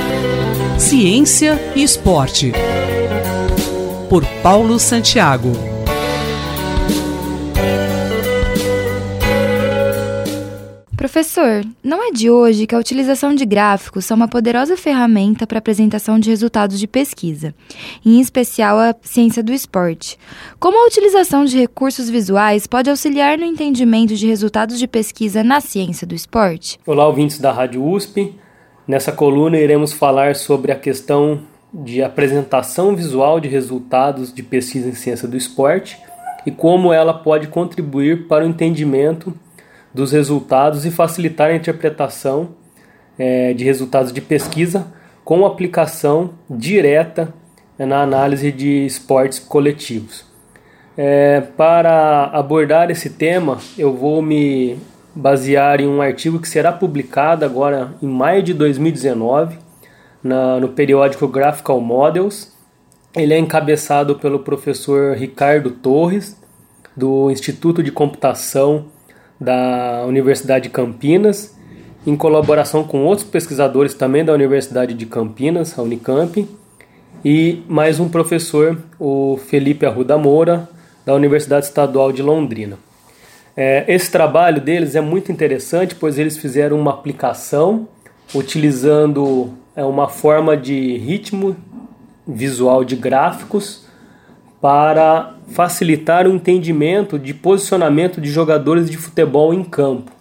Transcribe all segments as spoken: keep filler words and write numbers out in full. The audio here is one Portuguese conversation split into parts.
Ciência e Esporte, por Paulo Santiago. Professor, não é de hoje que a utilização de gráficos são uma poderosa ferramenta para a apresentação de resultados de pesquisa, em especial a ciência do esporte. Como a utilização de recursos visuais pode auxiliar no entendimento de resultados de pesquisa na ciência do esporte? Olá, ouvintes da Rádio U S P. Nessa coluna iremos falar sobre a questão de apresentação visual de resultados de pesquisa em ciência do esporte e como ela pode contribuir para o entendimento dos resultados e facilitar a interpretação é, de resultados de pesquisa com aplicação direta é, na análise de esportes coletivos. É, para abordar esse tema, eu vou me basear em um artigo que será publicado agora em maio de dois mil e dezenove na, no periódico Graphical Models. Ele é encabeçado pelo professor Ricardo Torres, do Instituto de Computação da Universidade de Campinas, em colaboração com outros pesquisadores também da Universidade de Campinas, a Unicamp, e mais um professor, o Felipe Arruda Moura, da Universidade Estadual de Londrina. É, esse trabalho deles é muito interessante, pois eles fizeram uma aplicação utilizando é, uma forma de ritmo visual de gráficos para facilitar o entendimento de posicionamento de jogadores de futebol em campo.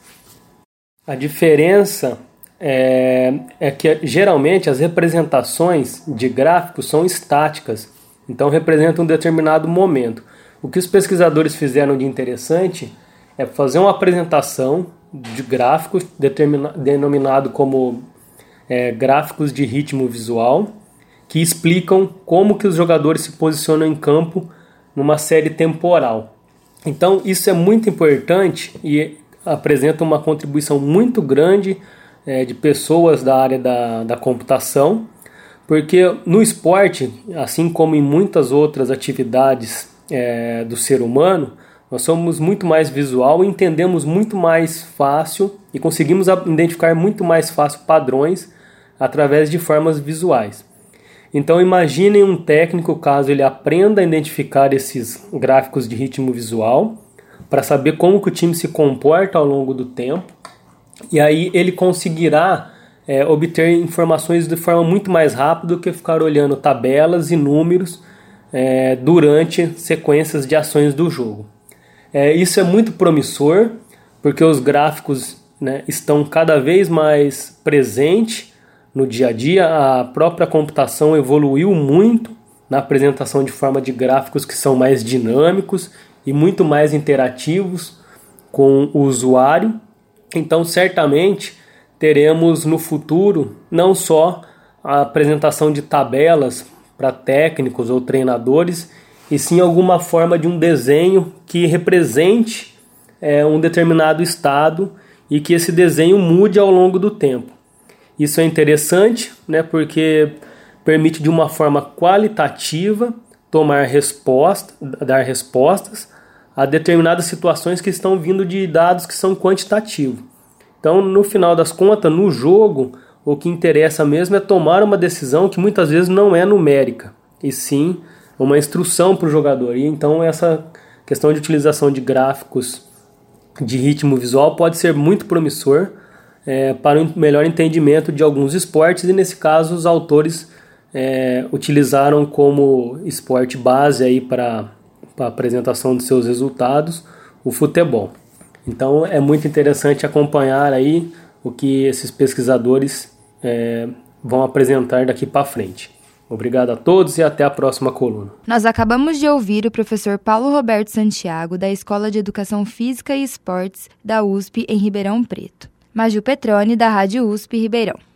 A diferença é, é que geralmente as representações de gráficos são estáticas, então representam um determinado momento. O que os pesquisadores fizeram de interessante é fazer uma apresentação de gráficos determina, denominado como é, gráficos de ritmo visual, que explicam como que os jogadores se posicionam em campo numa série temporal. Então isso é muito importante e apresenta uma contribuição muito grande é, de pessoas da área da, da computação, porque no esporte, assim como em muitas outras atividades é, do ser humano, nós somos muito mais visual e entendemos muito mais fácil e conseguimos identificar muito mais fácil padrões através de formas visuais. Então imaginem um técnico, caso ele aprenda a identificar esses gráficos de ritmo visual, para saber como que o time se comporta ao longo do tempo, e aí ele conseguirá é, obter informações de forma muito mais rápida do que ficar olhando tabelas e números é, durante sequências de ações do jogo. É, isso é muito promissor, porque os gráficos, né, estão cada vez mais presentes no dia a dia. A própria computação evoluiu muito na apresentação de forma de gráficos que são mais dinâmicos e muito mais interativos com o usuário. Então, certamente, teremos no futuro não só a apresentação de tabelas para técnicos ou treinadores, e sim alguma forma de um desenho que represente é, um determinado estado e que esse desenho mude ao longo do tempo. Isso é interessante, né, porque permite de uma forma qualitativa tomar resposta, dar respostas a determinadas situações que estão vindo de dados que são quantitativos. Então, no final das contas, no jogo, o que interessa mesmo é tomar uma decisão que muitas vezes não é numérica, e sim uma instrução para o jogador. E então essa questão de utilização de gráficos de ritmo visual pode ser muito promissor é, para um melhor entendimento de alguns esportes, e nesse caso os autores é, utilizaram como esporte base aí para a apresentação de seus resultados o futebol. Então é muito interessante acompanhar aí o que esses pesquisadores é, vão apresentar daqui para frente. Obrigado a todos e até a próxima coluna. Nós acabamos de ouvir o professor Paulo Roberto Santiago, da Escola de Educação Física e Esportes da U S P em Ribeirão Preto. Maju Petroni, da Rádio U S P Ribeirão.